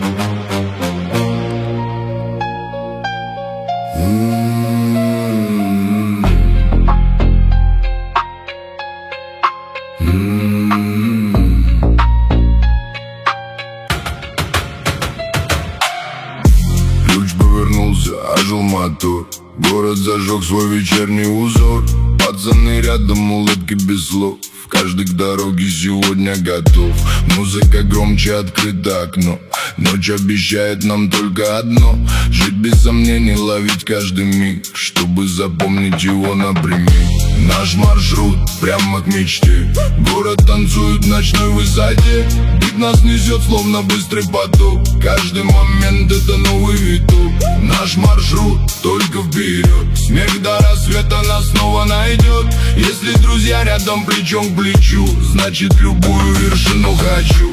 Ключ повернулся, ожил мотор. Город зажег свой вечерний узор. Пацаны рядом, улыбки без слов. Каждый к дороге сегодня готов. Музыка громче, открыто окно. Ночь обещает нам только одно: жить без сомнений, ловить каждый миг, чтобы запомнить его напрямик. Наш маршрут прямо к мечте. Город танцует в ночной высоте. Бит нас несет, словно быстрый поток. Каждый момент это новый виток. Наш маршрут только вперед. Смех до рассвета нас снова найдет. Если друзья рядом плечом к плечу, значит любую вершину хочу.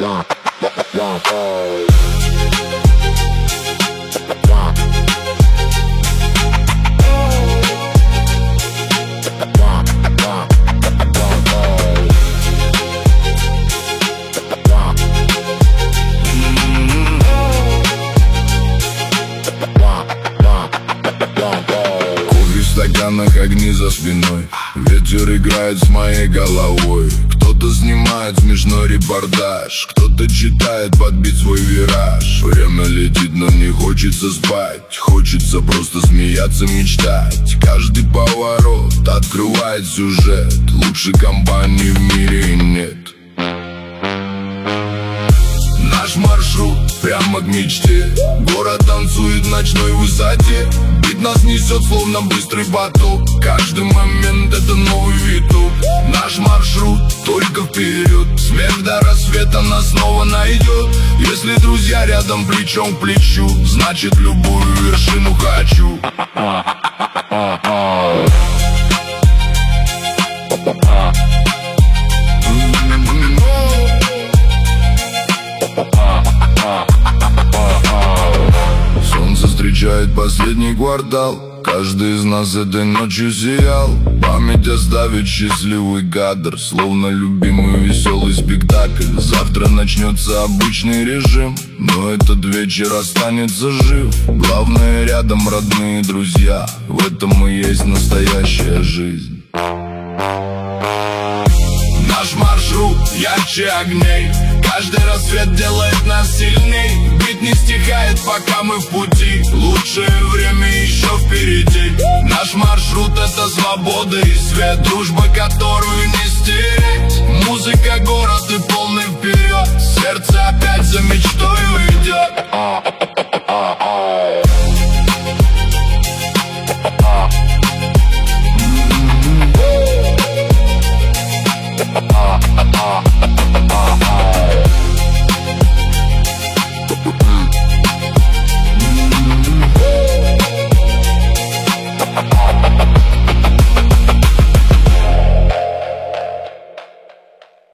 Кофе в стаканах, огни за спиной. Ветер играет с моей головой. Кто-то снимает смешной репортаж, кто-то читает подбить свой вираж. Время летит, но не хочется спать. Хочется просто смеяться, мечтать. Каждый поворот открывает сюжет. Лучшей компании в мире нет. Наш маршрут прямо к мечте. Город танцует в ночной высоте. Бит нас несет, словно быстрый поток. Каждый момент это новый виток. Наш маршрут только вперед. Смех до рассвета нас снова найдет. Если друзья рядом плечом к плечу, значит любую вершину хочу. Солнце встречает последний квартал. Каждый из нас этой ночью сиял. Память оставит счастливый кадр, словно любимый веселый спектакль. Завтра начнется обычный режим, но этот вечер останется жив. Главное рядом родные друзья. В этом и есть настоящая жизнь. Наш маршрут ярче огней. Каждый рассвет делает нас сильней. Бит не стихает, пока мы в пути. Лучшее время еще впереди. Наш маршрут — это свобода и свет. Дружба, которую не стереть. Музыка, город и полный вперед. Сердце опять за мечтою идет.